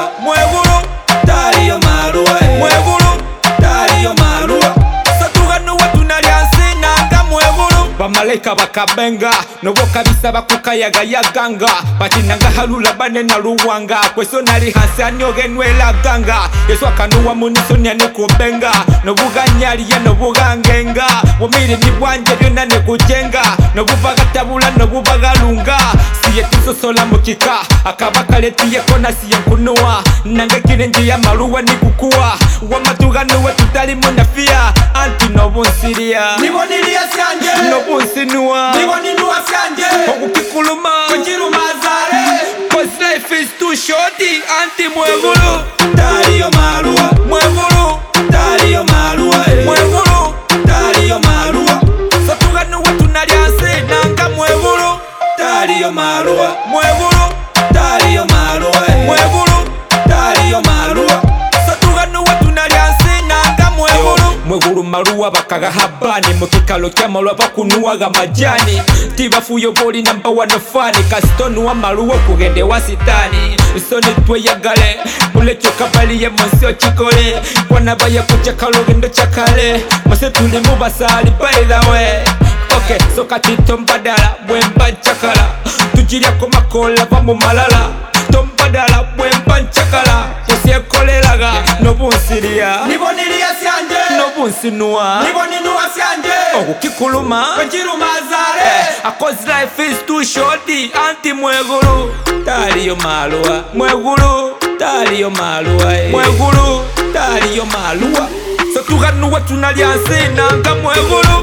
malua mwegulu taliyo malua mwegulu taliyo malua Satugano wetunalyansi nanga mwegulu Bamalaika bakabenga nobo kabisa bakukayaga yaganga Batinanga halula banena luwanga Kweso nali hansi anyogenwela ganga Yesu akanuwa muniso nyane kubenga Nobuga nyaliye nobuga ngenga Wamiri ni wanje byona ne kujenga Nobubaga tabula nobubaga lunga Siye tusosola mukika Akabaka letiye kona siye nkunuwa Nange kirenji ya maluwa ni kukua Wamatugano wetutali munafia Anti nobunsiria Nibonilia syanje Nobunsinua Niboninua syanje Okukikuluma Kujiruma zare Cause life is too shorty Anti mwegulu Taliyo malua Mwegulu Taliyo malua Mwegulu Taliyo malua Satugano wetunalyansi nanga mwegulu Taliyo malua Mwegulu Taliyo malua Mwegulu Taliyo malua Satugano wetunalyansi nanga mwegulu Mwegulu maluwa bakaga habani Mukikalo kya maluwa bakunuwaga majani Tibafuyo boli namba wanofani Kasitonuwa maluwa kugende wa sitani Soni tweyagale Mulecho kabaliye monsio chikole Wanabaya kucha kalogendo chakale Mase tuli mubasali by the way Okay, so katito mbadala Mwemba nchakala Tujirya komakola vamu malala Tombadala mwemba nchakala Usiekolelaga nobunsiria Nibonilia syanje Nobunsinua Niboninua syanje Okukikuluma Kujiruma zare Cause life is too shorty Anti mwegulu Taliyo malua Mwegulu Taliyo malua Mwegulu Taliyo malua Satugano wetunalyansi nanga mwegulu